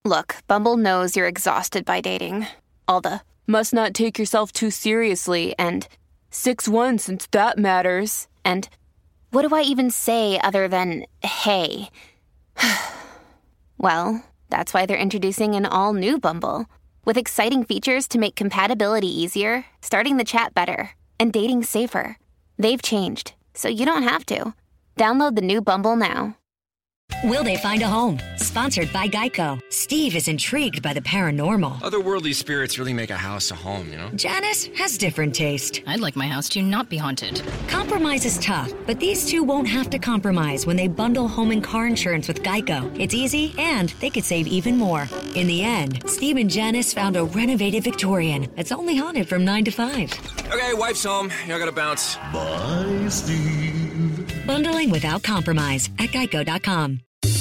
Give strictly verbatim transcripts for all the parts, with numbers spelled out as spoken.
Look, Bumble knows you're exhausted by dating. All the must not take yourself too seriously and six one since that matters. And what do I even say other than hey? Well, that's why they're introducing an all-new Bumble with exciting features to make compatibility easier, starting the chat better, and dating safer. They've changed, so you don't have to. Download the new Bumble now. Will they find a home? Sponsored by Geico. Steve is intrigued by the paranormal. Otherworldly spirits really make a house a home, you know? Janice has different taste. I'd like my house to not be haunted. Compromise is tough, but these two won't have to compromise when they bundle home and car insurance with Geico. It's easy, and they could save even more. In the end, Steve and Janice found a renovated Victorian that's only haunted from nine to five. Okay, wife's home. I gotta bounce. Bye, Steve. Bundling without compromise at geico dot com.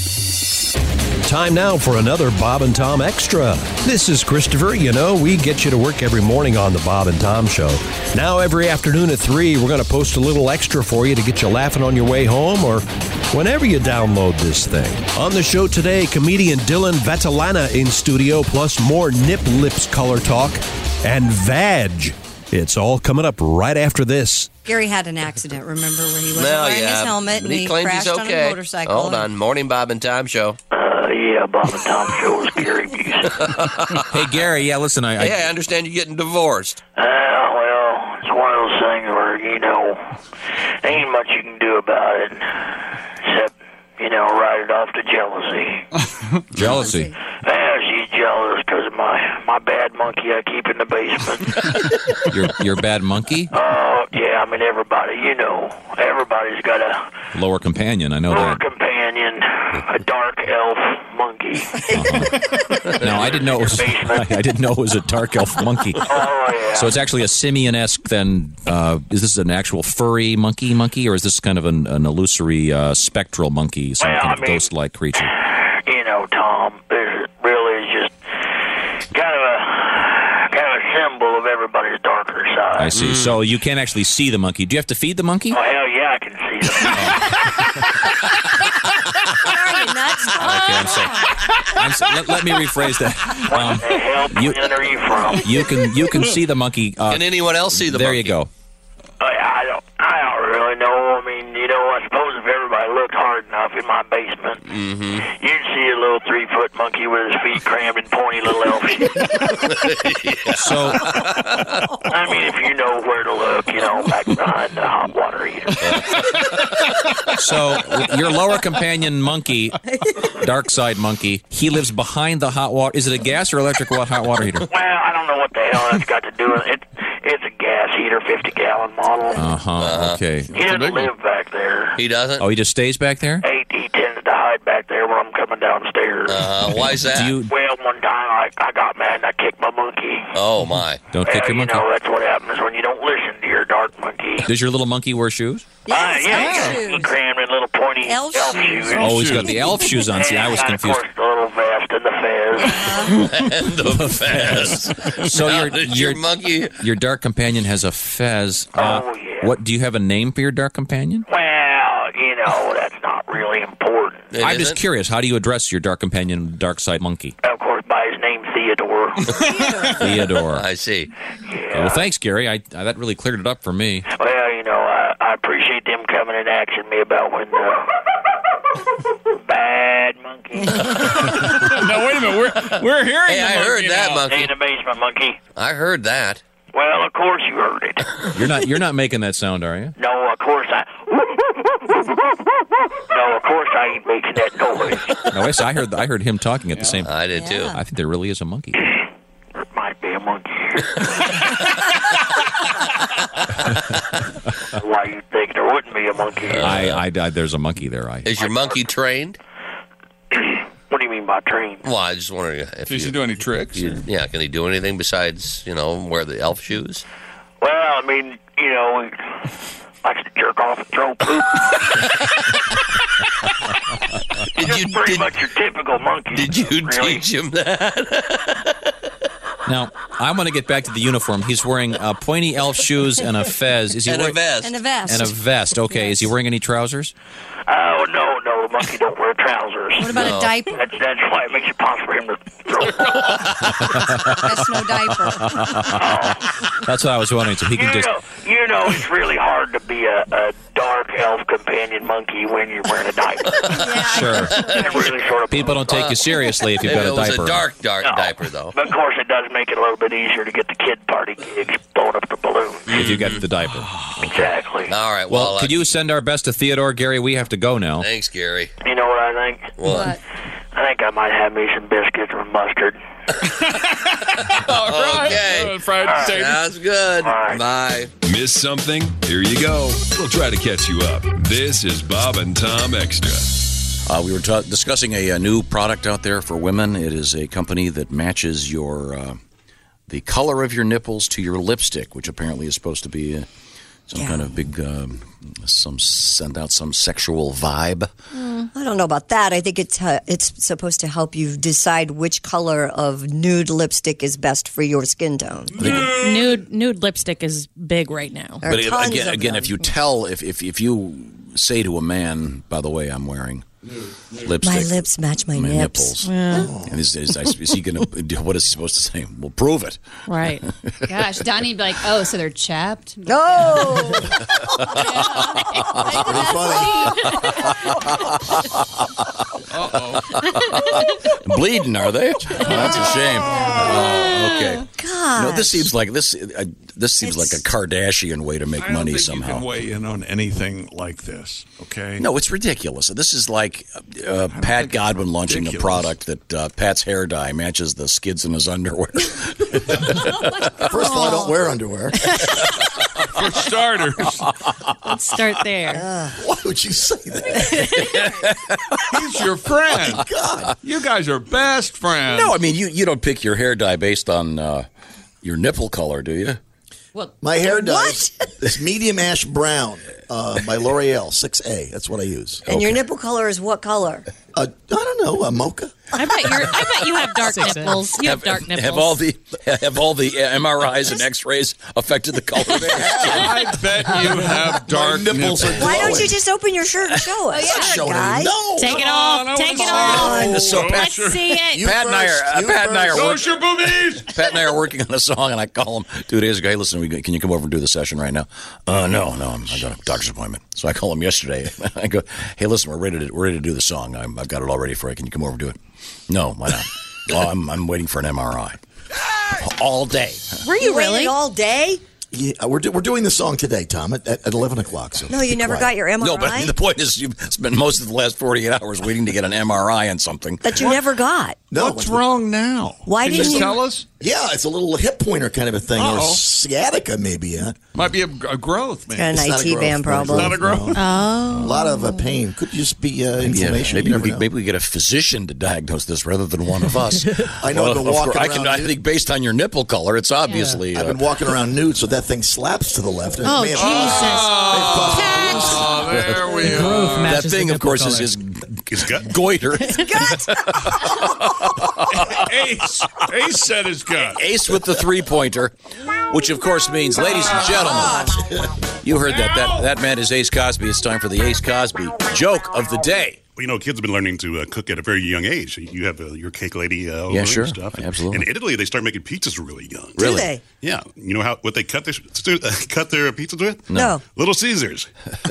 Time now for another Bob and Tom Extra. This is Christopher. You know, we get you to work every morning on the Bob and Tom Show. Now, every afternoon at three, we're going to post a little extra for you to get you laughing on your way home or whenever you download this thing. On the show today, comedian Dylan Vetalana in studio, plus more Nip Lips color talk and Vag. It's all coming up right after this. Gary had an accident, remember, where he wasn't well, wearing yeah, his helmet and he, he claims crashed he's okay. on a motorcycle. Hold on. Morning, Bob and Tom Show. Uh, yeah, Bob and Tom Show is Gary Busey. Hey, Gary, yeah, listen, I... I... Hey, I understand you're getting divorced. Uh, well, it's one of those things where, you know, ain't much you can do about it, except, you know, write it off to jealousy. Jealousy? Yeah, she's jealous because of my, my bad monkey I keep in the basement. your your bad monkey? Oh, uh, yeah, I mean, everybody, you know, everybody's got a... Lower companion, I know lower that. companion, a dark elf monkey. Uh-huh. No, I didn't know it was. I, I didn't know it was a dark elf monkey. Oh yeah. So it's actually a simian-esque. Then, uh, is this an actual furry monkey, monkey, or is this kind of an, an illusory uh, spectral monkey, some well, kind of I mean, ghost-like creature? You know, Tom, it really is just kind of a kind of a symbol of everybody's darker side. I see. Mm. So you can't actually see the monkey. Do you have to feed the monkey? Oh hell yeah, I can see the Are you nuts? Okay, I'm sorry. I'm so, let, let me rephrase that. Um, What the hell you, planet are you from? You can you can see the monkey. Uh, can anyone else see the there monkey? There you go. I don't, I don't really know. I mean, you know, I suppose if everybody looked hard enough in my basement, mm-hmm. you'd see a little three-foot monkey with his feet crammed in pointy little elf shit. Yeah. So, I mean, if you know where to look, you know, back behind the hot water heater. So, your lower companion monkey, dark side monkey, he lives behind the hot water. Is it a gas or electric hot water heater? Well, I don't know what the hell that's got to do with it. It's a gas heater, fifty-gallon model. Uh-huh, uh-huh. Okay. He doesn't live back there. He doesn't? Oh, he just stays back there? He, he tends to hide back there when I'm coming downstairs. Uh, why is that? Do you... Well, one time I, I got mad and I kicked my monkey. Oh, my. Don't well, kick your monkey? You know, that's what happens when you don't listen to your dark monkey. Does your little monkey wear shoes? Yes, uh, yeah, elf he, shoes. he crammed in little pointy Elf elf, shoes. shoes. Oh, he's got the elf shoes on. See, I was and, confused. Of course, the little vest and the fez. And the fez. So Now, your, did your your monkey... Your dark companion has a fez. Uh, Oh, yeah. What, do you have a name for your dark companion? Well, you know, that's not really important. It I'm just isn't? curious. How do you address your dark companion, dark side monkey? Of course, by his name, Theodore. Theodore. I see. Okay, well, thanks, Gary. I, I that really cleared it up for me. Well, you know, I, I appreciate them coming and asking me about when the bad monkey. No, wait a minute. We're we're hearing. Hey, the I monkey heard that now. monkey. In the basement, monkey. I heard that. Well, of course you heard it. You're not you're not making that sound, are you? No, of course I. No, of course I ain't making that noise. No, yes, I heard I heard him talking at the same time. I did, too. I think there really is a monkey. There might be a monkey. Why you think there wouldn't be a monkey? I, I, I there's a monkey there. I Is your monkey trained? What do you mean by train? Well, I just wondering if Does you, he do any tricks? you- yeah, can he do anything besides, you know, wear the elf shoes? Well, I mean, you know, he likes to jerk off and throw poop. Did Just you pretty did, much your typical monkey. did you really. teach him that? Now, I want to get back to the uniform. He's wearing uh, pointy elf shoes and a fez. Is he And wearing a vest. And a vest. And a vest. Okay. Yes. Is he wearing any trousers? Oh, no, no, a monkey don't wear trousers. What about No. a diaper? That's, that's why it makes it possible for him to That's no diaper. That's what I was wondering. So he You can just. know, you know, it's really hard to be a, a dark elf companion monkey when you're wearing a diaper. Sure. It really sort of People don't take you seriously if you've got Maybe a it was diaper. a dark, dark No. diaper, though. But of course, it does make it a little bit easier to get the kid party gigs, blowing up the balloon. If you get the diaper. Exactly. All right, Well, well, could uh, you send our best to Theodore, Gary? We have to go now. thanks, Gary. You know what I think? What? I think I might have me some biscuits with mustard. All right. Okay. Uh, fried potatoes. Sounds good. All right. Bye. Miss something? Here you go. We'll try to catch you up. This is Bob and Tom Extra. Uh, we were ta- discussing a, a new product out there for women. It is a company that matches your uh, the color of your nipples to your lipstick, which apparently is supposed to be uh, some Yeah. kind of big, um, some send out some sexual vibe. Mm, I don't know about that. I think it's uh, it's supposed to help you decide which color of nude lipstick is best for your skin tone. Nude nude lipstick is big right now. There are But if, tons again, of again, them. if you tell, if, if if you say to a man, by the way, I'm wearing lipstick. My lips match my, my nips. nipples. And is, is, is he going to? What is he supposed to say? Well, prove it. Right. Gosh, Donnie'd be like, oh, so they're chapped? No. Pretty funny. Bleeding, are they? Oh, that's a shame. Oh, okay. God. No, this seems like this. Uh, this seems like a Kardashian way to make I don't money think somehow. you can weigh in on anything like this, okay? No, it's ridiculous. This is like uh, Pat Godwin launching ridiculous. a product that uh, Pat's hair dye matches the skids in his underwear. First of all, I don't wear underwear. For starters. Let's start there. Why would you say that? He's your friend. Oh, God. You guys are best friends. No, I mean you, you don't pick your hair dye based on uh, your nipple color, do you? My hair dye is medium ash brown uh, by L'Oreal, six A. That's what I use. And your nipple color is what color? Uh, I don't know, a mocha. I bet you're. I bet you have dark Six nipples. You have, dark nipples. Have all the have all the M R Is and X-rays affected the color there? I bet you have dark nipples. Are Why don't you just open your shirt and show us? I'm showing guy. it. No. Take it off. I Take it wanna off. see So Let's Pat, see it. You Pat and I first, are uh, you Pat and I are first. working. Show your boobies. Pat and I are working on a song, and I call him two days ago. Hey, listen, we, can you come over and do the session right now? Uh, no, no, I'm, I got a doctor's appointment. So I call him yesterday. I go, hey, listen, we're ready to we're ready to do the song. I'm, I've got it all ready for you. Can you come over and do it? No, why not? Oh, I'm I'm waiting for an M R I all day. Were you Waited really? all day? Yeah, we're, do, we're doing the song today, Tom, at, at eleven o'clock. So No, you be never quiet. got your M R I? No, but I mean, the point is, you've spent most of the last forty-eight hours waiting to get an M R I on something. That you never got. No, What's wrong now? Why Can didn't you you- tell us? Yeah, it's a little hip pointer kind of a thing, or Uh-oh. sciatica maybe. Yeah, Might be a, a growth, man. Got an It's not I a T growth, band not a problem. Not a growth. no. Oh. A lot of uh, pain. Could just be uh, Maybe, inflammation. maybe, You never we, know. maybe we get a physician to diagnose this rather than one of us. I know I've been of walking course, I, can, around I nude. think based on your nipple color, it's obviously. I've Uh, been walking around nude, so that thing slaps to the left. And Oh, it may have- Jesus. Oh, there we Growth are. that matches thing, the of course, nipple is color. his, his goiter. Ace. Ace said his gut. Ace with the three pointer, which of course means, ladies and gentlemen, you heard that. That that man is Ace Cosby. It's time for the Ace Cosby joke of the day. Well, you know, kids have been learning to uh, cook at a very young age. You have uh, your cake lady uh, over Yeah, and sure. stuff. And, Absolutely. In Italy, they start making pizzas really young. Really? Do they? Yeah. You know how what they cut their uh, cut their pizzas with? No. Little Caesars.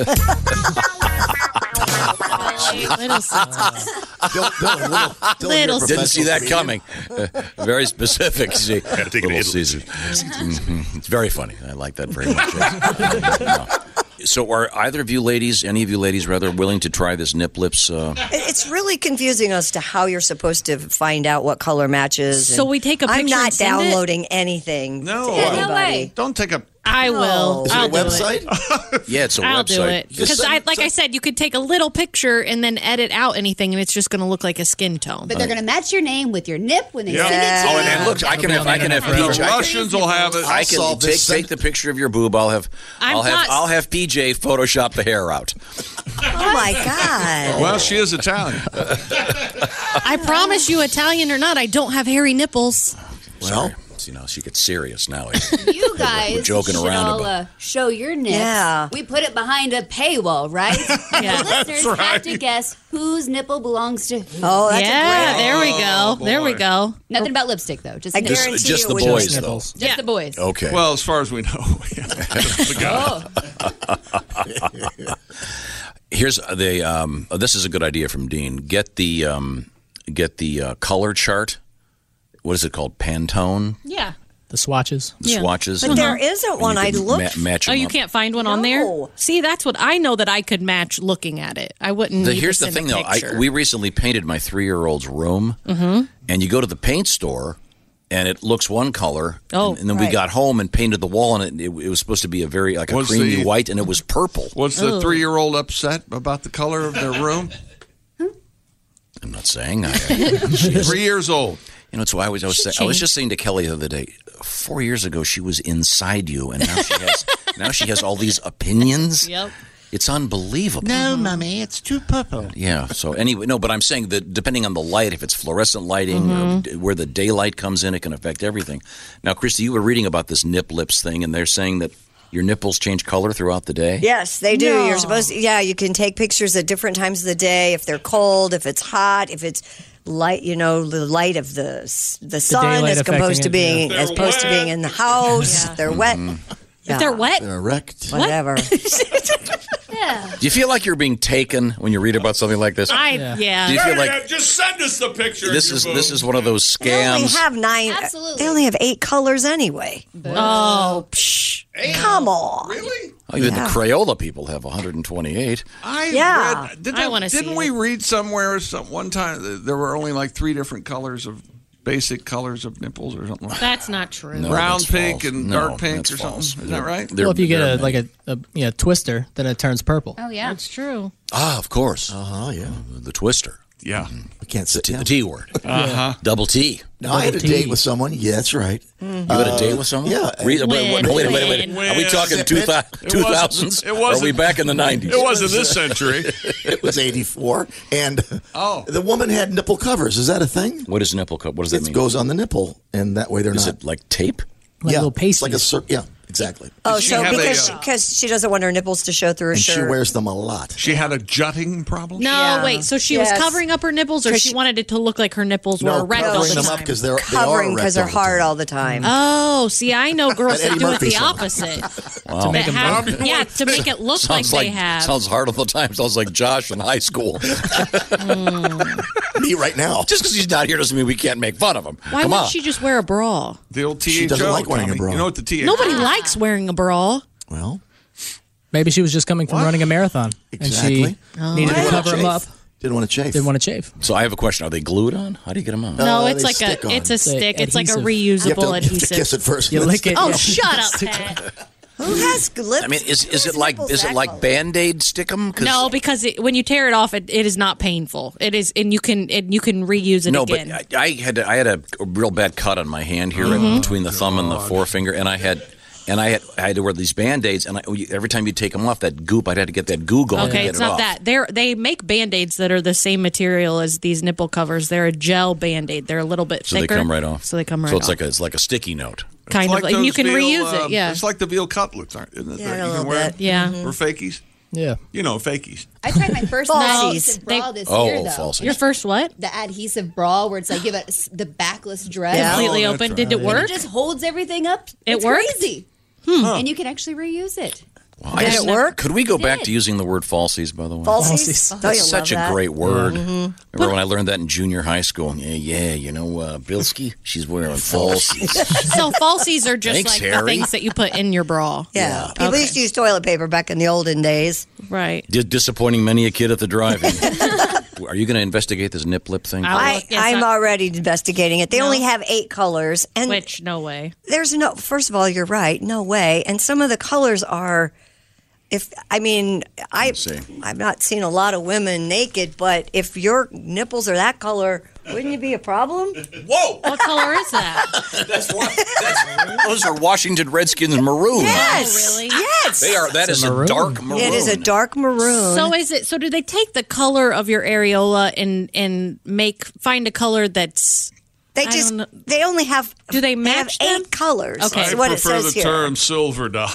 Little Caesars. Dylan, Dylan, little, Dylan, Little you're a Didn't see that professional coming. Uh, very specific. See, Had to take it to Little Italy. Caesar. Mhm. It's very funny. I like that very much. No. So, are either of you ladies, any of you ladies, rather, willing to try this nip lips? Uh, It's really confusing as to how you're supposed to find out what color matches. So and we take a I'm picture not and send it? downloading anything No. to No anybody. way. Don't take a. I will. Is it I'll a do website? It. yeah, it's a I'll website. do it Just because, send- I, like I said, you could take a little picture and then edit out anything, and it's just going to look like a skin tone. But they're going to match your name with your nip when they Yeah. send it to Oh, you. and then look, I can have, I can have The P J. Russians will have it. I can solve take, this. take the picture of your boob. I'll have I'm I'll have not- I'll have P J Photoshop the hair out. Oh my God! Well, she is Italian. I promise you, Italian or not, I don't have hairy nipples. Well, See, You know, she gets serious now. You guys We're joking should around all about- uh, show your nips. Yeah. We put it behind a paywall, right? Yeah. The listeners have to guess whose nipple belongs to who. Oh, that's yeah, a great. there we Oh, go. There we boy. go. Nothing about lipstick, though. Just I nipples. guarantee just you the it was boys, just though. nipples. Just the boys. Okay. Well, as far as we know, yeah. The guy. Oh. Here's the. Um, oh, this is a good idea from Dean. Get the um, get the uh, color chart. What is it called? Pantone. Yeah. The swatches. The swatches. But there isn't one. I looked. Ma- match Oh, 'em you up. can't find one on there? See, that's what I know that I could match looking at it. I wouldn't. The, need here's to the send thing, a though. I, picture. we recently painted my three-year-old's room, Mhm. and you go to the paint store, and it looks one color. Oh, and, and then we right. got home and painted the wall, and it, it, it was supposed to be a very like a Was creamy the- white, and it was purple. Was the three-year-old upset about the color of their room? I'm not saying. I, Three years old. You know, it's why I was I was, She say, I was changed. just saying to Kelly the other day. Four years ago, she was inside you, and now she has now she has all these opinions. Yep. It's unbelievable. No, Mummy, it's too purple. Yeah. So anyway, no, but I'm saying that depending on the light, if it's fluorescent lighting or d- where the daylight comes in, it can affect everything. Now, Christy, you were reading about this nip lips thing, and they're saying that your nipples change color throughout the day. Yes, they do. No. You're supposed to, yeah, you can take pictures at different times of the day, if they're cold, if it's hot, if it's light, you know, the light of the s- the sun daylight as opposed affecting to it, being yeah. as opposed to being in the house. Yeah. If they're wet. If they're wet? They're erect. Whatever. Yeah. Do you feel like you're being taken when you read about something like this? I, Yeah. yeah. Do you feel Yeah, like yeah, just send us the picture. this of your is boob. this is one of those They only scams? have nine. Absolutely. They only have eight colors anyway. Oh, psh. Come on. Really? Oh, even Yeah. the Crayola people have one hundred twenty-eight. I Yeah. read. Did I I wanna see Didn't it. we read somewhere some one time that there were only like three different colors of basic colors of nipples or something like that? That's not true. No, Brown, that's pink, false. and No, dark pink that's or something. false. Is that right? They're- Well, if you get they're a like a, a yeah, twister, then it turns purple. Oh, yeah. That's true. Ah, of course. Uh huh. Yeah. The twister. Yeah. We can't The sit T, down. the T word. Uh huh. Double T. No, I had a Double T. date with someone. Yeah, that's right. You had a date with someone? yeah. Re- wait, wait, wait, wait, wait, wait. When? Are we talking When? two It two thousands? It Or are wasn't- we back in the nineties? It wasn't this century. It was eighty-four, and Oh. the woman had nipple covers. Is that a thing? What is nipple cup? What does that It mean? goes on the nipple, and that way they're Is not. it like tape? Like yeah, little it's pasties. like a cir- yeah, exactly. Oh, Did she so have a, because uh, because she doesn't want her nipples to show through her And shirt. she wears them a lot. She had a jutting problem. No, Yeah. wait. So she Yes. was covering up her nipples, or 'Cause she, she- wanted it to look like her nipples No, were erect all covering the them time? up because they're covering because because they're hard all the time. Oh, see, I know girls That that Eddie do it Murphy the song. opposite. Wow. That make 'em have- purple. yeah, to make it look like, Sounds they have. Sounds hard all the time. Sounds like Josh in high school. Me right now. Just because he's not here doesn't mean we can't make fun of him. Why Come wouldn't on. she just wear a bra? The old T H O. She doesn't like wearing a Tommy. bra. You know what the T H O? Nobody likes wearing a bra. Well, Maybe she was just coming from What? running a marathon Exactly. and she needed to Didn't cover wanna him up. chafe. Didn't want to chafe. Didn't want to chafe. So I have a question. Are they glued on? How do you get them on? No, Uh, it's they like stick a on. it's a They- stick. It's like a adhesive. You have, to, reusable you have to adhesive. kiss it first. You lick it. Oh, yeah. shut up, Pat. Who has lips? I mean, is is who it has like nipples is it that like color? Band-Aid stickum? No, because it, when you tear it off, it, it is not painful. It is, and you can and you can reuse it No, again. but I, I had I had a, a real bad cut on my hand here Mm-hmm. right between the thumb and the forefinger, and I had and I had I had to wear these Band-Aids, and I, every time you take them off, that goop, I'd have to get that goo going. to Okay, get it's it not off. that. They they make Band-Aids that are the same material as these nipple covers. They're a gel Band-Aid. They're a little bit So thicker. they come right off. So they come right So it's off. like a, it's like a sticky note. kind It's of like, and you those can veal, reuse uh, it. Yeah. It's like the veal cutlets, aren't isn't it? Yeah, that a you little can wear? bit. Yeah. For fakies? Yeah. You know, fakies. I tried my first Falsies. adhesive bra this Oh, year, though. falsies. Your first what? The adhesive bra where it's like give it the backless dress. Yeah. Completely Oh, open. that's Did it right. work? And it just holds everything up. It it's worked? crazy. Hmm. And you can actually reuse it. Wow, I Did just- it work? Could we go It back did. to using the word falsies, by the way? Falsies? Don't you That's such love a that? great word. Yeah. Mhm. Remember when I learned that in junior high school? Yeah, yeah, you know, uh, Bilski, she's wearing falsies. So falsies are just Thanks, like the Harry. things that you put in your bra. Yeah. People Okay. used to use toilet paper back in the olden days. Right. Di- disappointing many a kid at the drive-in. Are you going to investigate this nip lip thing? I, Yes, I'm I- already investigating it. They No. only have eight colors. And Which, no way. there's no, first of all, you're right. No way. And some of the colors are, if, I mean, I, I've not seen a lot of women naked, but if your nipples are that color, wouldn't you be a problem? Whoa! What color is that? That's what, that's, those are Washington Redskins maroon. Yes. Oh, really? Yes. They are. That It's is a a, maroon. dark maroon. It is a dark maroon. So is it? So do they take the color of your areola and and make find a color that's They I just don't know. they only have Do they they have match eight them? colors. Okay. Is I what it prefer says the here. term silver dollar.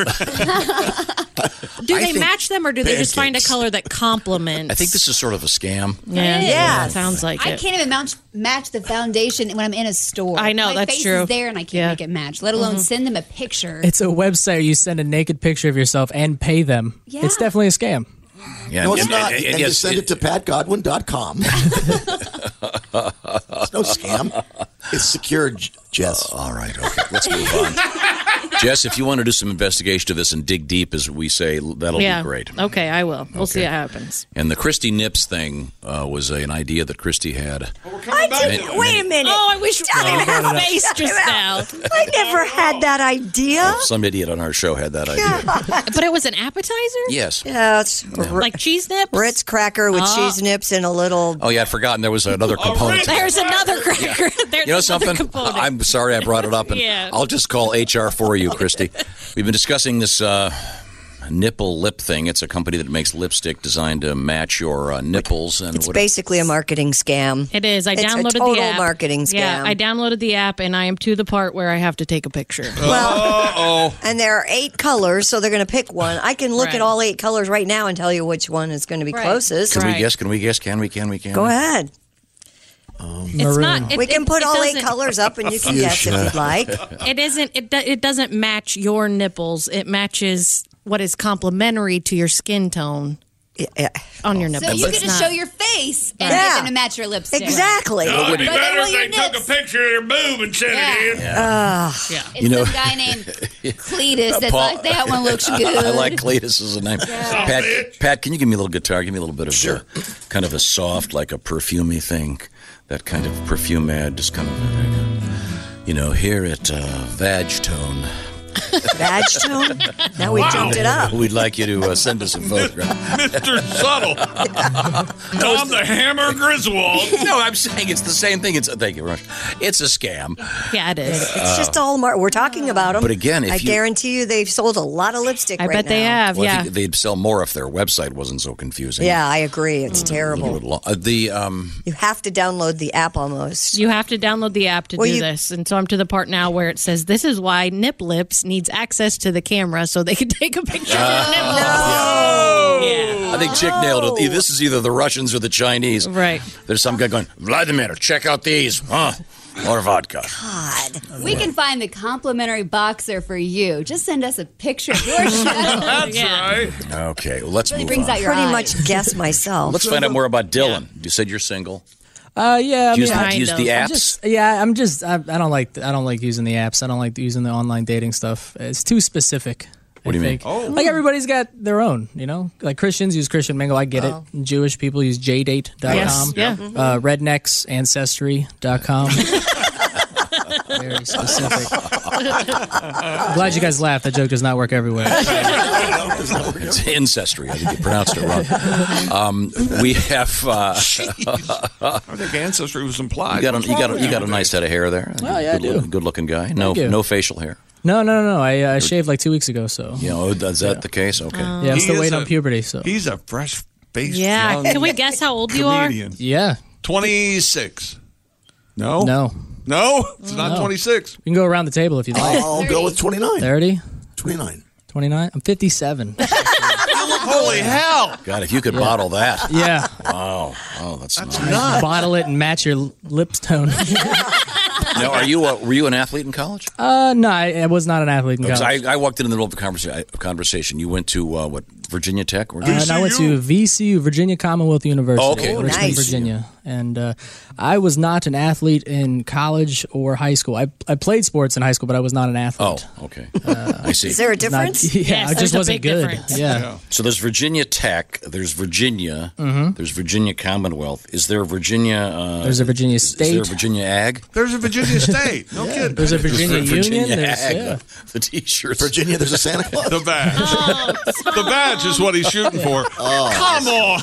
Do I they think match them, or do they just find a pancakes. color that complements? I think this is sort of a scam. Yeah, Yeah. sounds like I it. can't even match, match the foundation when I'm in a store. I know, My that's face true. is there and I can't Yeah. make it match, let alone send them a picture. It's a website where you send a naked picture of yourself and pay them. Yeah. It's definitely a scam. Yeah, No, it's and- not. and- And, and you yes, send it to pat godwin dot com. It's no scam. It's secure, J- Jess. All right, okay, let's move on. Jess, if you want to do some investigation of this and dig deep, as we say, that'll yeah. be great. Okay, I will. We'll see Okay. what happens. And the Christy Nips thing uh, was an idea that Christy had. I didn't. Wait a minute. Oh, I wish Shut I it had out. her face Shut just it now. out. I never had that idea. Some idiot on our show had that idea. But it was an appetizer? Yes. Yeah, it's Like cheese nips? Ritz cracker with Oh. cheese nips and a little. Oh, yeah, I'd forgotten there was another component. to that. There's another cracker. There's You know another something? component. I'm sorry I brought it up, and Yeah. I'll just call H R for you, Christy. We've been discussing this uh, nipple lip thing. It's a company that makes lipstick designed to match your uh, nipples. And It's what- basically a marketing scam. It is. I It's a downloaded total the app. marketing scam. Yeah, I downloaded the app, and I am to the part where I have to take a picture. Uh-oh. And there are eight colors, so they're going to pick one. I can look Right. at all eight colors right now and tell you which one is going to be Right. closest. Can Right. we guess? Can we guess? Can we? Can we? Can Go we? ahead. It's not. It, we can it- put it all eight doesn't- colors up, and you can guess if you'd like. It isn't. It do, it doesn't match your nipples. It matches what is complementary to your skin tone Yeah. on your So nipples. you It's can just not- show your face and Yeah. get them to match your lipstick. Exactly. It would be But they better want if your they took a nips. picture of their boob and sent Yeah. it in. Yeah. It's You know- some guy named Cletus that's Paul- like, that one looks good. I like Cletus as a name. Pat, Pat, can you give me a little guitar? Give me a little bit of sure. kind of a soft, like a perfumey thing. That kind of perfume ad, just kind of, you know, here at uh, Vag Tone. Vag tone? Now we jumped it up. We'd like you to uh, send us a photograph. Mister Subtle. Tom the Hammer Griswold. No, I'm saying it's the same thing. It's thank you, Rush. It's a scam. Yeah, it is. It's just all mar- we're talking about them. But again, if I you- guarantee you they've sold a lot of lipstick. I right bet they now. have. Well, I Yeah. think they'd sell more if their website wasn't so confusing. Yeah, I agree. It's A terrible. little bit long. Uh, the um, You have to download the app almost. You have to download the app to Well, do you- this. And so I'm to the part now where it says, this is why Nip Lips needs access to the camera so they can take a picture of their nipples. Yeah. I think Chick nailed it. This is either the Russians or the Chinese. Right. There's some guy going, Vladimir, check out these. Huh? More vodka. God. We can find the complimentary boxer for you. Just send us a picture of your show. That's Yeah. right. Okay, well, let's Really move brings on. out your Pretty eyes. much guess myself. Let's find out more about Dylan. You said you're single. Uh, yeah. I Do you mean, use, I, do you use Kind the of. apps? I'm just, yeah, I'm just. I, I don't like. I don't like using the apps. I don't like using the online dating stuff. It's too specific. What do you mean? Oh. Like everybody's got their own, you know. Like Christians use Christian Mingle. I get Oh. it. Jewish people use j date dot com. Yes. Yeah. Uh, rednecks ancestry dot com. Very specific. I'm glad you guys laughed. That joke does not work everywhere. It's ancestry. I think you pronounced it wrong. Um, we have. Uh, I think ancestry was implied. you got a, you got a, you got a nice head of hair there. Oh, yeah, I good, do. Good looking guy. No you. no facial hair. No, no, no, no. I uh, shaved like two weeks ago. So You know, is that the case? Okay. yeah, I'm He still is waiting a- on puberty. So He's a fresh faced Yeah. young Can we guess how old you are? comedian. yeah, twenty-six. No? no. No? It's not No. twenty-six. We can go around the table if you like. I'll go with twenty-nine. thirty, twenty-nine. twenty-nine. I'm fifty-seven. Holy hell. God, if you could bottle that. Yeah. Wow. Oh, that's, nice. I bottle it and match your lips tone. Now, are you a, were you an athlete in college? uh, no, I, I was not an athlete in Because college. I, I walked in in the middle of a conversa- conversation. You went to uh, what Virginia Tech? Or Uh, and I went to V C U, Virginia Commonwealth University, Oh, okay. Richmond, Nice. Virginia. And uh, I was not an athlete in college or high school. I, I played sports in high school, but I was not an athlete. Oh, okay. I see. Is there a Not- difference? yeah, Yes, I there's just a wasn't big good. difference. Yeah. So there's Virginia Tech, there's Virginia, Mm-hmm. there's Virginia Commonwealth. Is there a Virginia? Uh, There's a Virginia is, Is there a State. Virginia Ag? There's a Virginia State. No kidding. There's a Virginia There's Union. Virginia There's, Ag. yeah. The T-shirts. Virginia, there's a Santa Claus. The badge. Oh, The badge is what he's shooting for. Come on.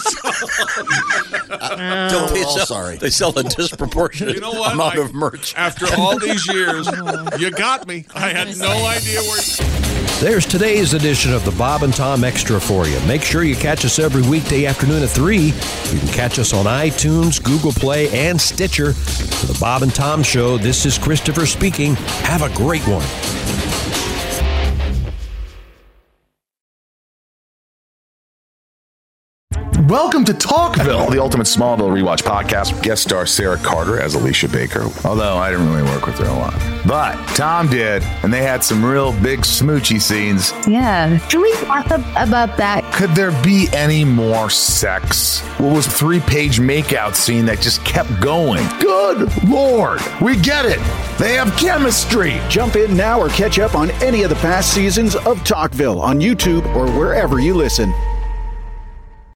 Dylan, They we're all sell, sorry. they sell a disproportionate You know what? amount I- of merch. After all these years, you got me. I had no idea where. There's today's edition of the Bob and Tom Extra for you. Make sure you catch us every weekday afternoon at three. You can catch us on iTunes, Google Play, and Stitcher. For the Bob and Tom Show, this is Christopher speaking. Have a great one. Welcome to Talkville, the ultimate Smallville rewatch podcast. Guest star Sarah Carter as Alicia Baker, although I didn't really work with her a lot. But Tom did, and they had some real big smoochy scenes. Yeah. Can we talk about that? Could there be any more sex? What was a three-page makeout scene that just kept going? Good Lord, we get it. They have chemistry. Jump in now or catch up on any of the past seasons of Talkville on YouTube or wherever you listen.